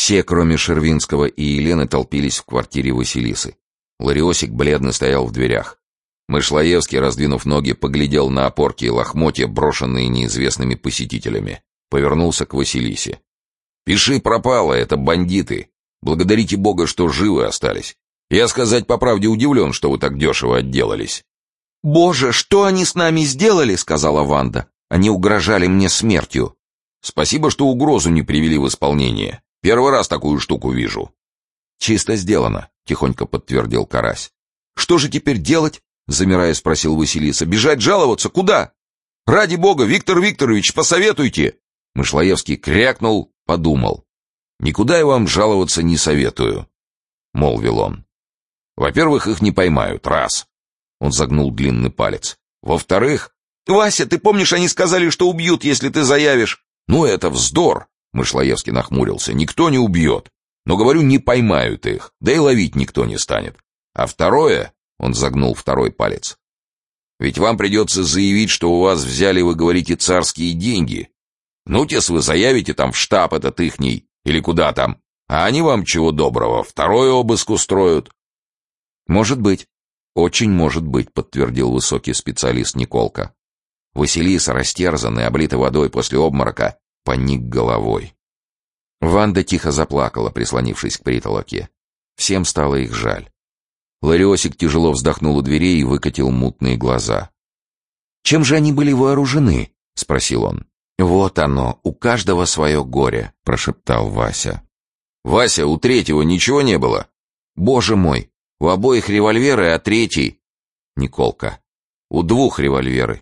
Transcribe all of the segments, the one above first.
Все, кроме Шервинского и Елены, толпились в квартире Василисы. Лариосик бледно стоял в дверях. Мышлоевский, раздвинув ноги, поглядел на опорки и лохмотья, брошенные неизвестными посетителями. Повернулся к Василисе. «Пиши пропало, это бандиты. Благодарите Бога, что живы остались. Я, сказать по правде, удивлен, что вы так дешево отделались». «Боже, что они с нами сделали?» — сказала Ванда. «Они угрожали мне смертью». «Спасибо, что угрозу не привели в исполнение. Первый раз такую штуку вижу». «Чисто сделано», — тихонько подтвердил Карась. «Что же теперь делать?» — замирая спросил Василиса. «Бежать жаловаться? Куда? Ради бога, Виктор Викторович, посоветуйте!» Мышлоевский крякнул, подумал. «Никуда я вам жаловаться не советую», — молвил он. «Во-первых, их не поймают, раз». Он загнул длинный палец. «Во-вторых...» «Вася, ты помнишь, они сказали, что убьют, если ты заявишь?» «Ну, это вздор», — Мышлоевский нахмурился. «Никто не убьет. Но, говорю, не поймают их, да и ловить никто не станет. А второе...» — он загнул второй палец. «Ведь вам придется заявить, что у вас взяли, вы говорите, царские деньги. Ну-тес вы заявите там в штаб этот ихний, или куда там, а они вам, чего доброго, второй обыск устроят». «Может быть, очень может быть», — подтвердил высокий специалист Николка. Василиса, растерзанный, облитый водой после обморока, поник головой. Ванда тихо заплакала, прислонившись к притолоке. Всем стало их жаль. Лариосик тяжело вздохнул у дверей и выкатил мутные глаза. «Чем же они были вооружены?» — спросил он. «Вот оно, у каждого свое горе», — прошептал Вася. «Вася, у третьего ничего не было?» «Боже мой, у обоих револьверы, а третий...» Николка. «У двух револьверы».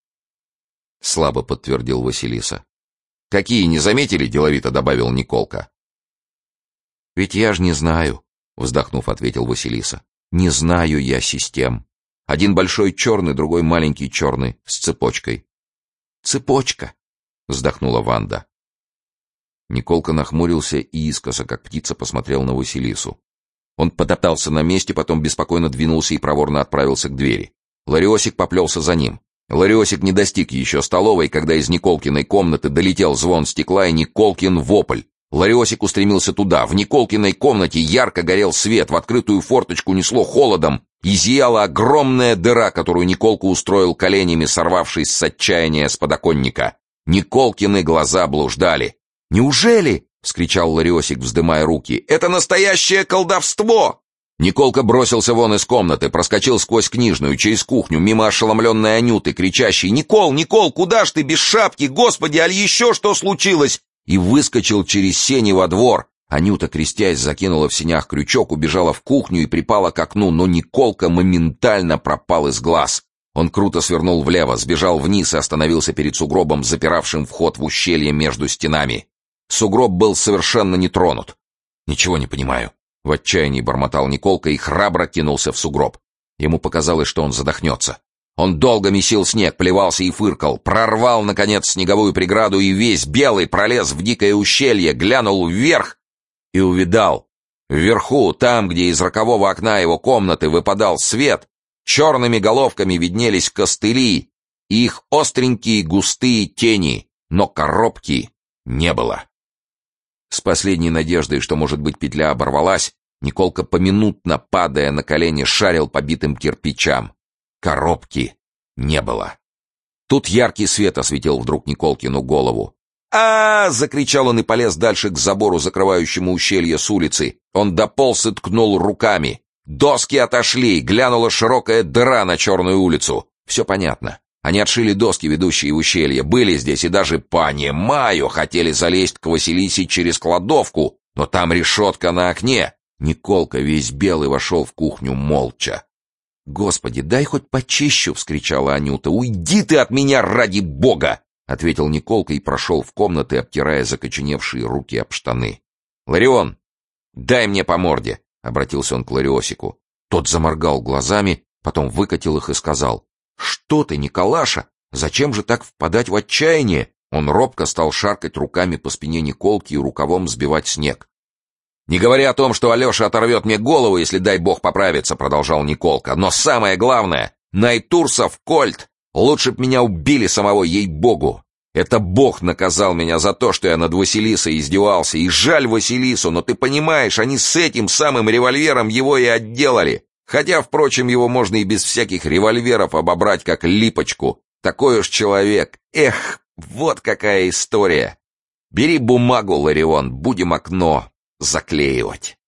Слабо подтвердил Василиса. «Какие, не заметили?» — деловито добавил Николка. «Ведь я ж не знаю», — вздохнув, ответил Василиса. «Не знаю я систем. Один большой черный, другой маленький черный, с цепочкой». «Цепочка», — вздохнула Ванда. Николка нахмурился и искоса, как птица, посмотрел на Василису. Он потоптался на месте, потом беспокойно двинулся и проворно отправился к двери. Лариосик поплелся за ним. Лариосик не достиг еще столовой, когда из Николкиной комнаты долетел звон стекла и Николкин вопль. Лариосик устремился туда. В Николкиной комнате ярко горел свет, в открытую форточку несло холодом, и зияла огромная дыра, которую Николка устроил коленями, сорвавшись с отчаяния с подоконника. Николкины глаза блуждали. «Неужели?» — вскричал Лариосик, вздымая руки. «Это настоящее колдовство!» Николка бросился вон из комнаты, проскочил сквозь книжную, через кухню, мимо ошеломленной Анюты, кричащей: «Никол, Никол, куда ж ты без шапки? Господи, аль еще что случилось?» И выскочил через сени во двор. Анюта, крестясь, закинула в сенях крючок, убежала в кухню и припала к окну, но Николка моментально пропал из глаз. Он круто свернул влево, сбежал вниз и остановился перед сугробом, запиравшим вход в ущелье между стенами. Сугроб был совершенно не тронут. «Ничего не понимаю», — в отчаянии бормотал Николка и храбро кинулся в сугроб. Ему показалось, что он задохнется. Он долго месил снег, плевался и фыркал, прорвал, наконец, снеговую преграду и весь белый пролез в дикое ущелье, глянул вверх и увидал. Вверху, там, где из рокового окна его комнаты выпадал свет, черными головками виднелись костыли и их остренькие густые тени, но коробки не было. С последней надеждой, что, может быть, петля оборвалась, Николка, поминутно падая на колени, шарил по битым кирпичам. Коробки не было. Тут яркий свет осветил вдруг Николкину голову. Закричал он и полез дальше к забору, закрывающему ущелье с улицы. Он дополз и ткнул руками. Доски отошли, глянула широкая дыра на черную улицу. Все понятно. Они отшили доски, ведущие в ущелье, были здесь и даже, понимаю, хотели залезть к Василисе через кладовку, но там решетка на окне. Николка весь белый вошел в кухню молча. «Господи, дай хоть почищу!» — вскричала Анюта. «Уйди ты от меня, ради бога!» — ответил Николка и прошел в комнаты, обтирая закоченевшие руки об штаны. «Ларион, дай мне по морде!» — обратился он к Лариосику. Тот заморгал глазами, потом выкатил их и сказал: «Что ты, Николаша? Зачем же так впадать в отчаяние?» Он робко стал шаркать руками по спине Николки и рукавом сбивать снег. «Не говоря о том, что Алеша оторвет мне голову, если, дай бог, поправится», — продолжал Николка. «Но самое главное, Найтурсов кольт! Лучше б меня убили самого, ей-богу!» Это Бог наказал меня за то, что я над Василисой издевался. И жаль Василису, но ты понимаешь, они с этим самым револьвером его и отделали. Хотя, впрочем, его можно и без всяких револьверов обобрать, как липочку. Такой уж человек. Эх, вот какая история. Бери бумагу, Ларион, будем окно заклеивать.